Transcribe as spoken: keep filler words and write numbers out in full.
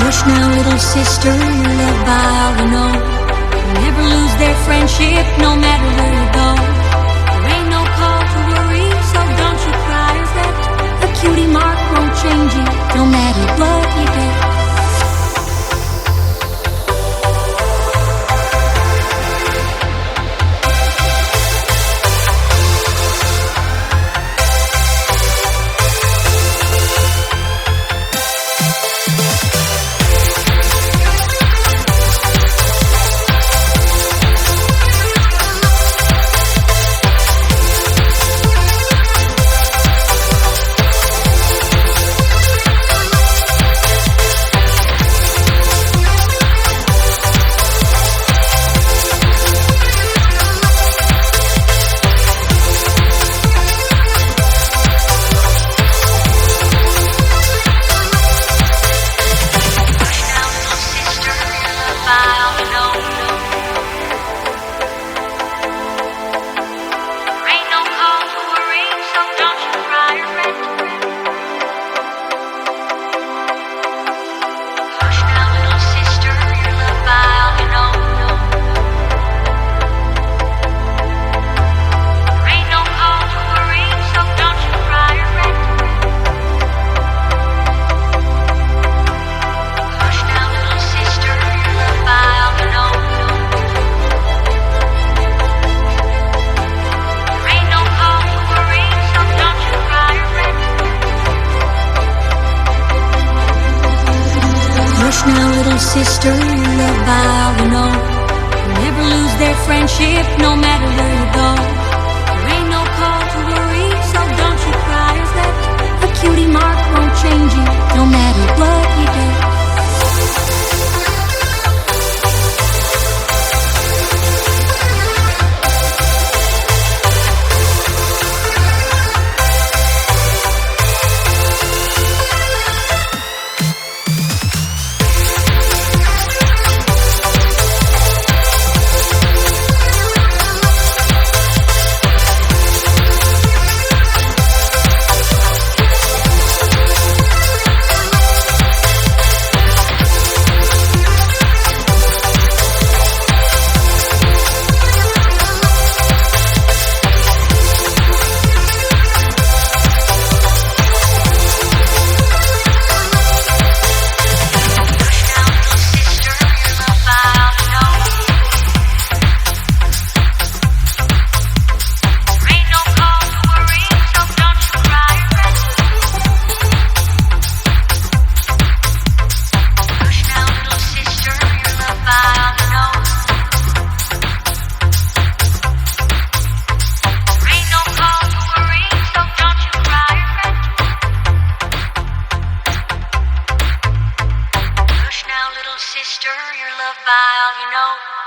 Hush now, little sister, you're loved by all you know. Never lose their friendship, no matter where you go. There ain't no call to worry, so don't you cry or fret. A cutie mark won't change you, no matter what you get. Now, little sister, you're loved by all you know. Never lose their friendship, no matter where you go. There ain't no call to worry, so don't you cry or fret. A cutie mark won't change you, no matter what you get. Sister, you're loved by all you know.